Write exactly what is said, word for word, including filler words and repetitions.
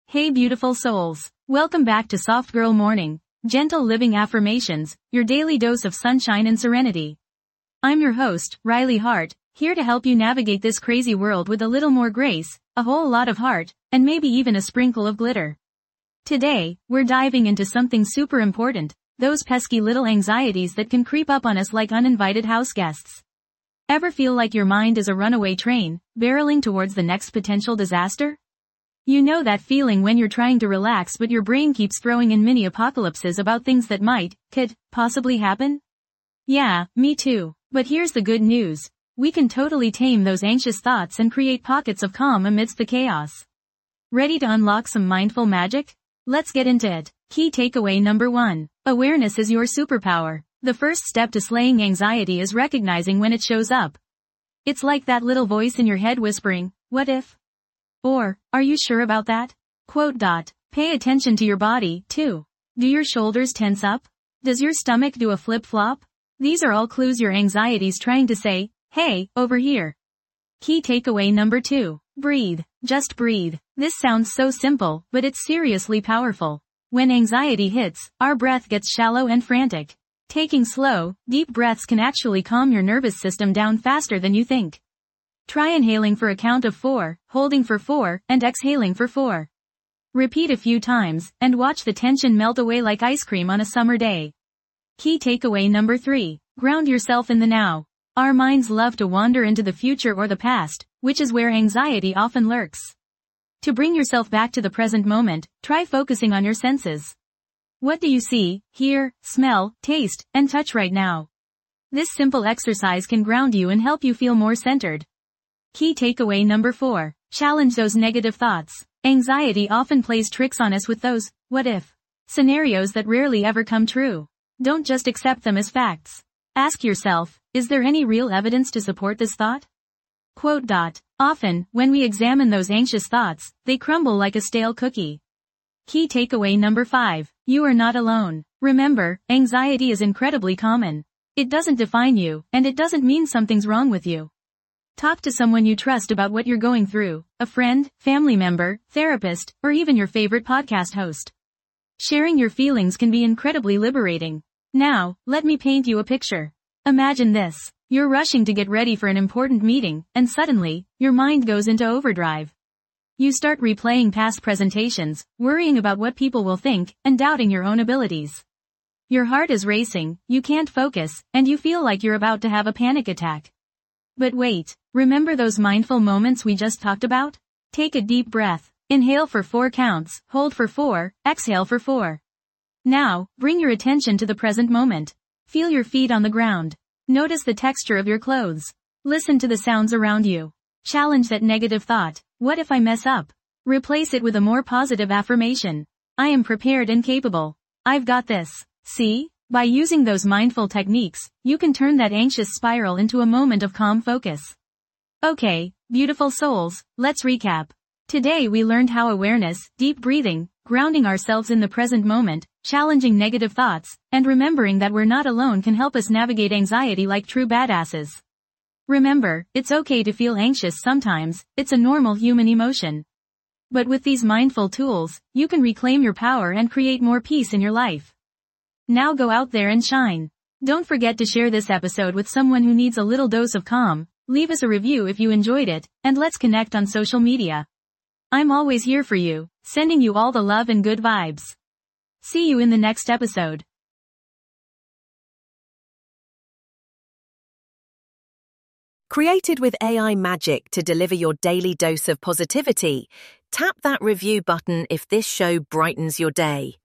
Hey beautiful souls. Welcome back to Soft Girl Morning, Gentle Living Affirmations, your daily dose of sunshine and serenity. I'm your host, Riley Hart, here to help you navigate this crazy world with a little more grace, a whole lot of heart, and maybe even a sprinkle of glitter. Today, we're diving into something super important, those pesky little anxieties that can creep up on us like uninvited house guests. Ever feel like your mind is a runaway train, barreling towards the next potential disaster? You know that feeling when you're trying to relax but your brain keeps throwing in mini apocalypses about things that might, could, possibly happen? Yeah, me too. But here's the good news. We can totally tame those anxious thoughts and create pockets of calm amidst the chaos. Ready to unlock some mindful magic? Let's get into it. Key takeaway number one. Awareness is your superpower. The first step to slaying anxiety is recognizing when it shows up. It's like that little voice in your head whispering, "What if?" Or, "Are you sure about that?" Quote dot. Pay attention to your body, too. Do your shoulders tense up? Does your stomach do a flip-flop? These are all clues your anxiety's trying to say, "Hey, over here." Key takeaway number two. Breathe. Just breathe. This sounds so simple, but it's seriously powerful. When anxiety hits, our breath gets shallow and frantic. Taking slow, deep breaths can actually calm your nervous system down faster than you think. Try inhaling for a count of four, holding for four, and exhaling for four. Repeat a few times, and watch the tension melt away like ice cream on a summer day. Key takeaway number three. Ground yourself in the now. Our minds love to wander into the future or the past, which is where anxiety often lurks. To bring yourself back to the present moment, try focusing on your senses. What do you see, hear, smell, taste, and touch right now? This simple exercise can ground you and help you feel more centered. Key takeaway number four. Challenge those negative thoughts. Anxiety often plays tricks on us with those, "what if?" scenarios that rarely ever come true. Don't just accept them as facts. Ask yourself, is there any real evidence to support this thought? Quote dot. Often, when we examine those anxious thoughts, they crumble like a stale cookie. Key takeaway number five. You are not alone. Remember, anxiety is incredibly common. It doesn't define you, and it doesn't mean something's wrong with you. Talk to someone you trust about what you're going through, a friend, family member, therapist, or even your favorite podcast host. Sharing your feelings can be incredibly liberating. Now, let me paint you a picture. Imagine this. You're rushing to get ready for an important meeting, and suddenly, your mind goes into overdrive. You start replaying past presentations, worrying about what people will think, and doubting your own abilities. Your heart is racing, you can't focus, and you feel like you're about to have a panic attack. But wait, remember those mindful moments we just talked about? Take a deep breath. Inhale for four counts, hold for four, exhale for four. Now, bring your attention to the present moment. Feel your feet on the ground. Notice the texture of your clothes. Listen to the sounds around you. Challenge that negative thought. What if I mess up? Replace it with a more positive affirmation. I am prepared and capable. I've got this. See? By using those mindful techniques, you can turn that anxious spiral into a moment of calm focus. Okay, beautiful souls, let's recap. Today we learned how awareness, deep breathing, grounding ourselves in the present moment, challenging negative thoughts, and remembering that we're not alone can help us navigate anxiety like true badasses. Remember, it's okay to feel anxious sometimes, it's a normal human emotion. But with these mindful tools, you can reclaim your power and create more peace in your life. Now go out there and shine. Don't forget to share this episode with someone who needs a little dose of calm, leave us a review if you enjoyed it, and let's connect on social media. I'm always here for you, sending you all the love and good vibes. See you in the next episode. Created with A I magic to deliver your daily dose of positivity, tap that review button if this show brightens your day.